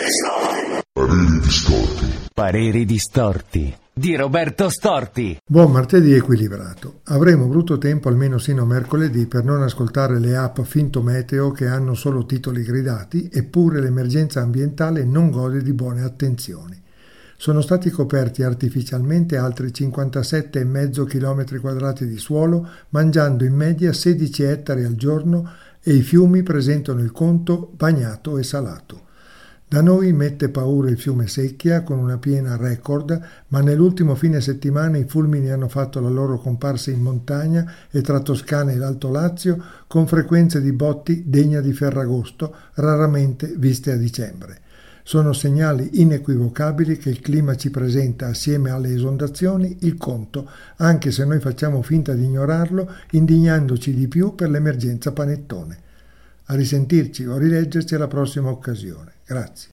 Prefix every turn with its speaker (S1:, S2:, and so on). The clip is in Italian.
S1: Pareri distorti.
S2: Pareri distorti di Roberto Storti.
S3: Buon martedì equilibrato. Avremo brutto tempo almeno sino a mercoledì per non ascoltare le app finto meteo che hanno solo titoli gridati, eppure l'emergenza ambientale non gode di buone attenzioni. Sono stati coperti artificialmente altri 57,5 km² di suolo, mangiando in media 16 ettari al giorno, e i fiumi presentano il conto bagnato e salato. Da noi mette paura il fiume Secchia con una piena record, ma nell'ultimo fine settimana i fulmini hanno fatto la loro comparsa in montagna e tra Toscana e l'Alto Lazio, con frequenze di botti degna di Ferragosto, raramente viste a dicembre. Sono segnali inequivocabili che il clima ci presenta, assieme alle esondazioni, il conto, anche se noi facciamo finta di ignorarlo, indignandoci di più per l'emergenza panettone. A risentirci o rileggerci alla prossima occasione. Grazie.